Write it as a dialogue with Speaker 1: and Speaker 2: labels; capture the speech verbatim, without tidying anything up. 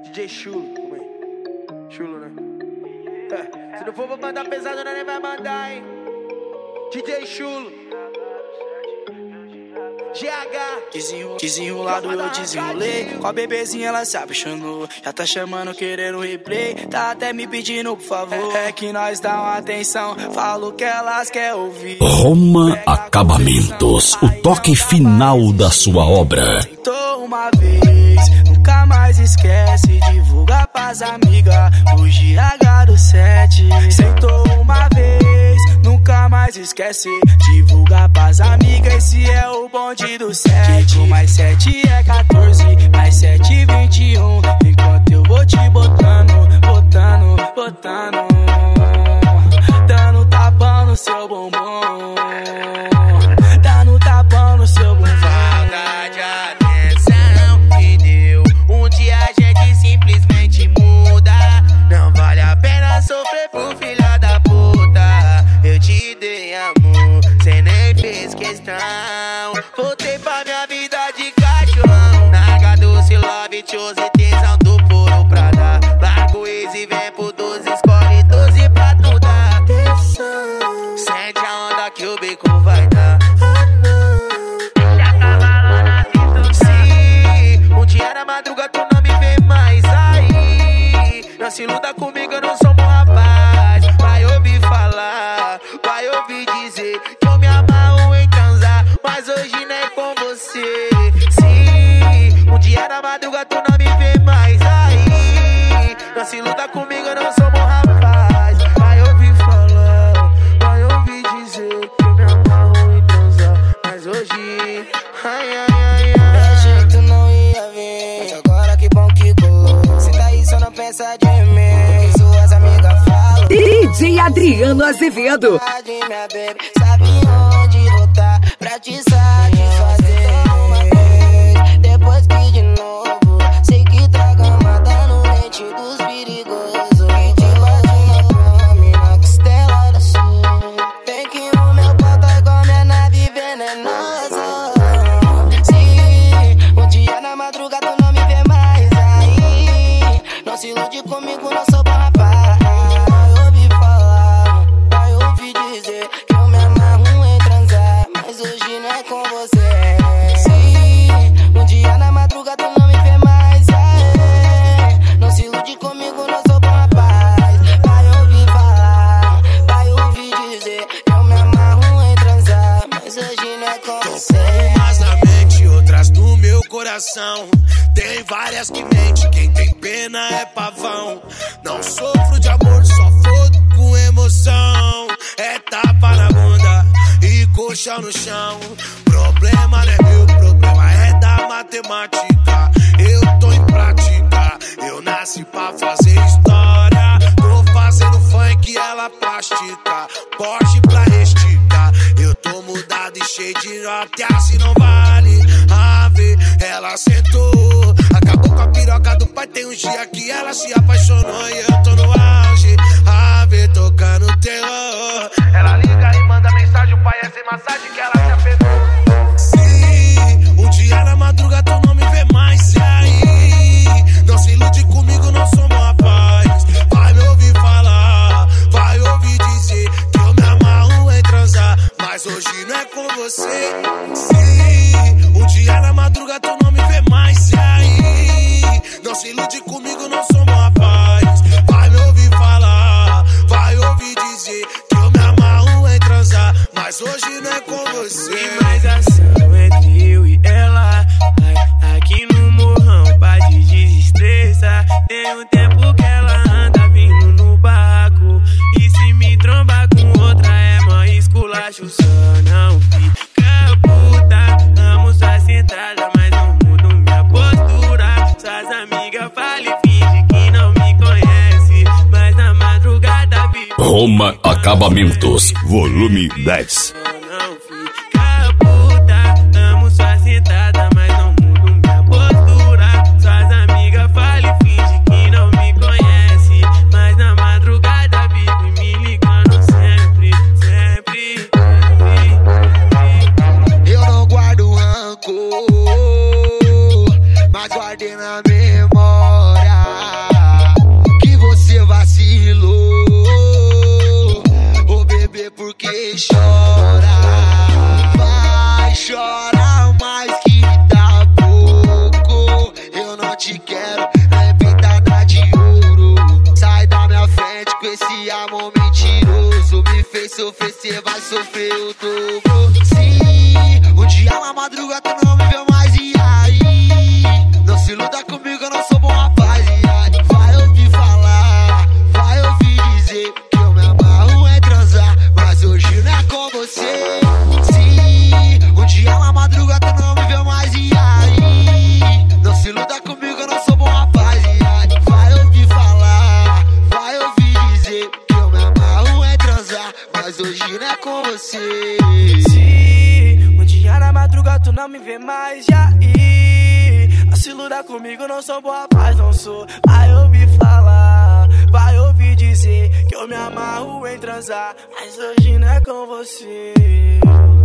Speaker 1: D J Chulo, calma aí. Chulo, né? É. Se não for pra mandar pesado, não nem vai mandar, hein? D J Chulo. G H.
Speaker 2: Desenro, desenrolado eu desenrolei. Com a bebezinha ela se apaixonou. Já tá chamando, querendo replay. Tá até me pedindo por favor. É, é que nós dá uma atenção. Falo que elas quer ouvir.
Speaker 3: Roma Acabamentos, o toque final da sua obra.
Speaker 2: Sentou uma vez, nunca mais esquece. Divulga pras amigas o G H do sete. Sentou uma vez, nunca mais esquece. Divulga pras amigas, esse é o bonde do sete. Mais sete é quatorze, mais sete, vinte e um. Enquanto eu vou te botando, botando, botando, dando tapão no seu bumbum, dando tapão no seu bumbum.
Speaker 4: Falta de atenção que deu. Um dia a gente simplesmente muda. Não vale a pena sofrer por filha da puta. Eu te dei amor, cê nem fez questão. Voltei pra minha vida de cachorrão. Naga doce, love, chose, tesão do puro pra dar. Larga o ex e vem pro doze, escolhe doze pra tu dar atenção. Sente a onda que o bico vai dar. Se acaba lá na cintura. Se um dia na madruga tu não me vê mais aí, não se iluda comigo, eu não sou bom rapaz. Vai ouvir falar, vai ouvir dizer que eu me amarro em transar, mas hoje não é com você. Se um dia na madruga tu não me vê mais aí, não se iluda comigo, eu não sou bom rapaz. Vai ouvir falar, vai ouvir dizer que eu me amarro em transar, mas hoje, ai, ai, ai, ai.
Speaker 2: Achei que tu não ia vir, mas agora que bom que colou. Cê tá aí, só não pensa de mim, que suas amigas falam.
Speaker 5: D J Adriano Azevedo.
Speaker 2: Minha baby, sabe onde voltar pra te satisfazer. Depois que de novo, sei que tá gamada no leite dos perigosos. Que te bate uma fome na costela da sua. Vem que o meu pau tá igual minha nave venenosa. Se um dia na madrugada tu não me vê mais aí, não se ilude comigo, não sou bom rapaz. Vai ouvir falar, vai ouvir dizer que eu me amarro em transar, mas hoje não é com você. Se um dia na madrugada tu não me vê mais aí, não se ilude comigo, não sou bom rapaz. Vai ouvir falar, vai ouvir dizer que eu me amarro em transar, mas hoje não é com você.
Speaker 6: Umas na mente, outras no meu coração. Tem várias que mente, quem tem pena é pavão. Não sofro de amor, só fodo com emoção. É tapa na bunda e coxa no chão. Problema não é meu, problema é da matemática. Eu tô em prática, eu nasci pra fazer história. Tô fazendo funk, ela plástica, Porsche pra esticar. Eu tô mudado e cheio de nota, assim não vale a ver. Ela sentou, acabou com a piroca do pai. Tem um dia que ela se apaixonou e eu tô no auge, a ver tocando terror. Ela liga e manda mensagem, o pai é sem massagem que ela se apegou. Se um dia na madruga tu não me vê mais aí, não se ilude comigo, não sou bom rapaz. Vai me ouvir falar, vai ouvir dizer que eu me amarro em transar, mas hoje não é com você. Se um dia na madruga tu não me vê mais aí, não se ilude comigo, não sou bom rapaz. Vai me ouvir falar, vai ouvir dizer que eu me amarro em transar, mas hoje não é com você.
Speaker 4: Tem mais ação entre eu e ela, ai, aqui no morrão pra te desestressar. Tem um tempo que ela anda vindo no barraco, e se me trombar com outra é mó esculacho. Só não fica puta, amo sua sentada, mas não mudo minha postura. Suas amigas falam e fingem que não me conhece, mas na madrugada vive.
Speaker 3: Roma Acabamentos, volume dez.
Speaker 4: Não fica puta, amo sua sentada, mas não mudo minha postura. Suas amigas falam e fingem que não me conhece, mas na madrugada vive me ligando sempre, sempre, sempre.
Speaker 6: Eu não guardo rancor, mas guardei na memória. vacilou. Ô bebê, por que chora? Vai, chora mais que tá pouco. Eu não te quero, é pintada de ouro. Sai da minha frente com esse amor mentiroso. Me fez sofrer, cê vai sofrer o dobro. Sim, um dia na madruga tu não me vê mais, e aí? Não se iluda comigo, eu não sou bom rapaz, e aí? Vai ouvir falar, vai ouvir dizer que eu me amarro em transar, mas hoje não é com você. Sim, um dia na madruga tu não me vê mais, e aí? Não se iluda comigo, eu não sou bom rapaz, e aí? Vai ouvir falar, vai ouvir dizer que eu me amarro em transar, mas hoje não é com você.
Speaker 2: Sim, um dia na madruga tu não me vê mais, e aí? Não se iluda comigo, não sou bom rapaz, não sou. Vai ouvir falar, vai ouvir dizer que eu me amarro em transar, mas hoje não é com você.